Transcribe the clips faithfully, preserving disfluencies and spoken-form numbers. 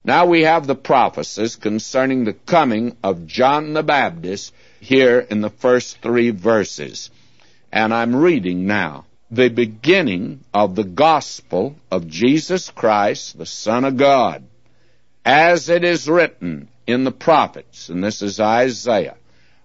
Now we have the prophecies concerning the coming of John the Baptist here in the first three verses. And I'm reading now. The beginning of the gospel of Jesus Christ, the Son of God, as it is written in the prophets, and this is Isaiah,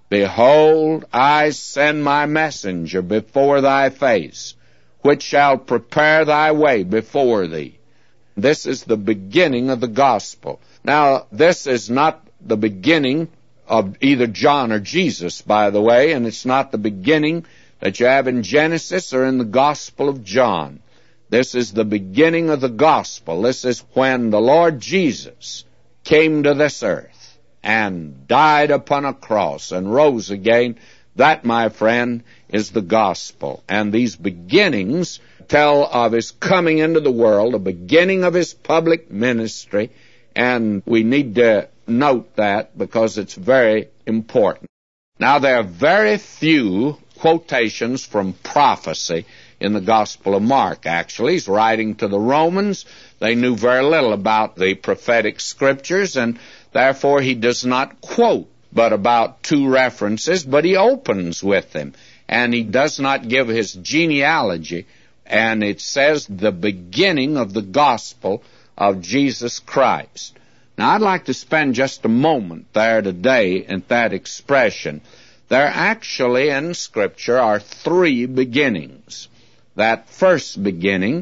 Behold, I send my messenger before thy face, which shall prepare thy way before thee. This is the beginning of the gospel. Now, this is not the beginning of either John or Jesus, by the way, and it's not the beginning that you have in Genesis or in the Gospel of John. This is the beginning of the gospel. This is when the Lord Jesus came to this earth and died upon a cross and rose again. That, my friend, is the gospel. And these beginnings tell of his coming into the world, a beginning of his public ministry, and we need to note that because it's very important. Now, there are very few quotations from prophecy in the Gospel of Mark. Actually, he's writing to the Romans. They knew very little about the prophetic scriptures, and therefore he does not quote but about two references, but he opens with them, and he does not give his genealogy, and it says the beginning of the gospel of Jesus Christ. Now, I'd like to spend just a moment there today at that expression. There actually in Scripture are three beginnings. That first beginning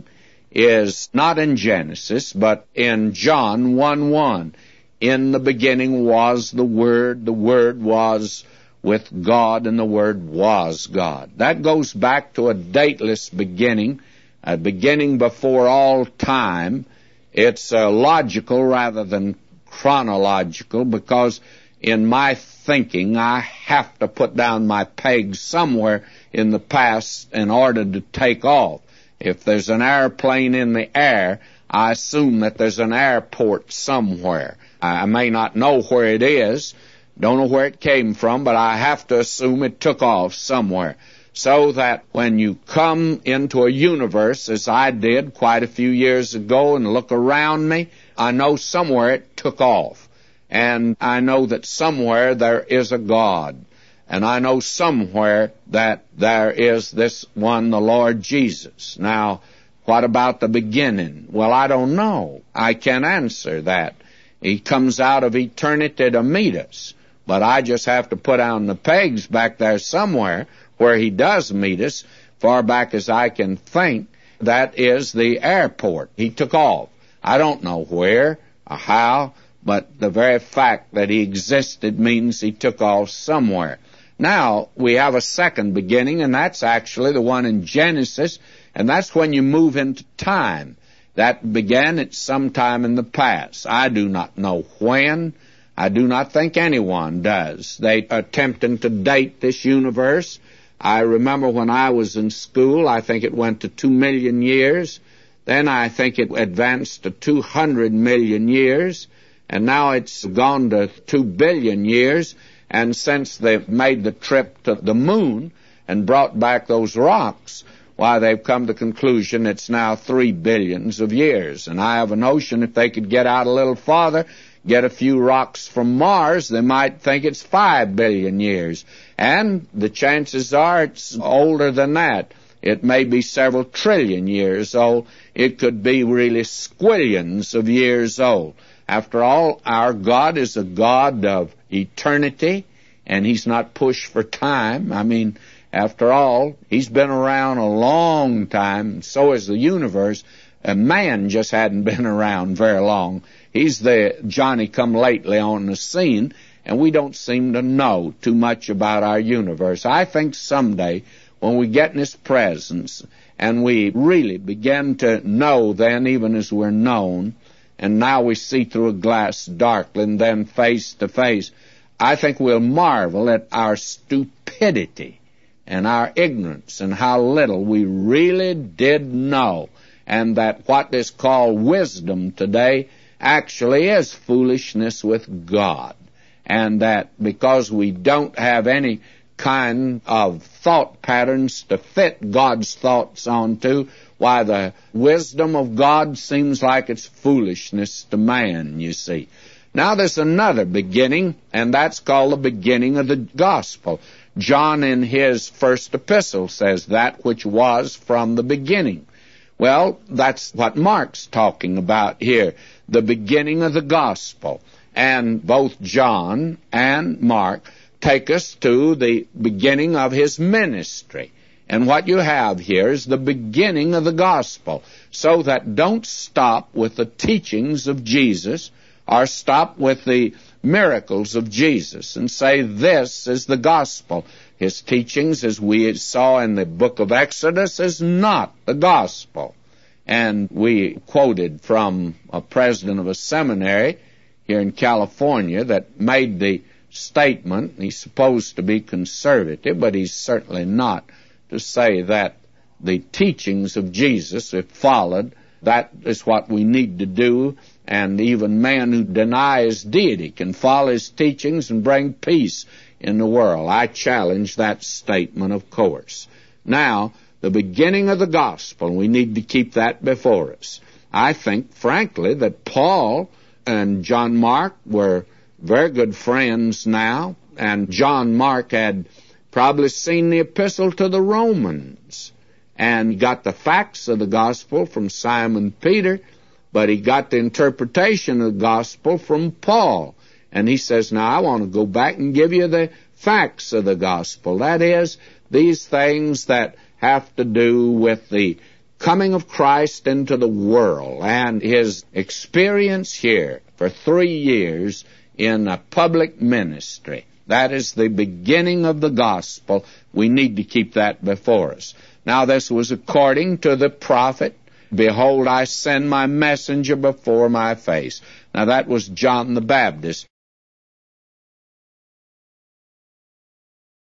is not in Genesis, but in John one one. In the beginning was the Word, the Word was with God, and the Word was God. That goes back to a dateless beginning, a beginning before all time. It's uh, logical rather than chronological, because in my thinking, I have to put down my pegs somewhere in the past in order to take off. If there's an airplane in the air, I assume that there's an airport somewhere. I may not know where it is, don't know where it came from, but I have to assume it took off somewhere. So that when you come into a universe, as I did quite a few years ago, and look around me, I know somewhere it took off. And I know that somewhere there is a God. And I know somewhere that there is this one, the Lord Jesus. Now, what about the beginning? Well, I don't know. I can't answer that. He comes out of eternity to meet us. But I just have to put down the pegs back there somewhere where he does meet us, far back as I can think. That is the airport. He took off. I don't know where or how, but the very fact that he existed means he took off somewhere. Now, we have a second beginning, and that's actually the one in Genesis, and that's when you move into time. That began at some time in the past. I do not know when. I do not think anyone does. They are attempting to date this universe. I remember when I was in school, I think it went to two million years. Then I think it advanced to two hundred million years. And now it's gone to two billion years. And since they've made the trip to the moon and brought back those rocks, why, they've come to the conclusion it's now three billions of years. And I have a notion if they could get out a little farther, get a few rocks from Mars, they might think it's five billion years. And the chances are it's older than that. It may be several trillion years old. It could be really squillions of years old. After all, our God is a God of eternity, and he's not pushed for time. I mean, after all, he's been around a long time, and so is the universe. A man just hadn't been around very long. He's the Johnny-come-lately on the scene, and we don't seem to know too much about our universe. I think someday, when we get in his presence, and we really begin to know then, even as we're known, and now we see through a glass darkly, and then face to face, I think we'll marvel at our stupidity and our ignorance and how little we really did know, and that what is called wisdom today actually is foolishness with God, and that because we don't have any kind of thought patterns to fit God's thoughts onto, why the wisdom of God seems like it's foolishness to man, you see. Now there's another beginning, and that's called the beginning of the gospel. John in his first epistle says that which was from the beginning. Well, that's what Mark's talking about here, the beginning of the gospel. And both John and Mark take us to the beginning of his ministry. And what you have here is the beginning of the gospel. So that don't stop with the teachings of Jesus or stop with the miracles of Jesus and say this is the gospel. His teachings, as we saw in the book of Exodus, is not the gospel. And we quoted from a president of a seminary here in California that made the statement, he's supposed to be conservative, but he's certainly not, to say that the teachings of Jesus, if followed, that is what we need to do, and even man who denies deity can follow his teachings and bring peace in the world. I challenge that statement, of course. Now, the beginning of the gospel, we need to keep that before us. I think, frankly, that Paul and John Mark were very good friends now, and John Mark had probably seen the epistle to the Romans and got the facts of the gospel from Simon Peter, but he got the interpretation of the gospel from Paul. And he says, now I want to go back and give you the facts of the gospel. That is, these things that have to do with the coming of Christ into the world and his experience here for three years in a public ministry. That is the beginning of the gospel. We need to keep that before us. Now, this was according to the prophet, behold, I send my messenger before my face. Now, that was John the Baptist.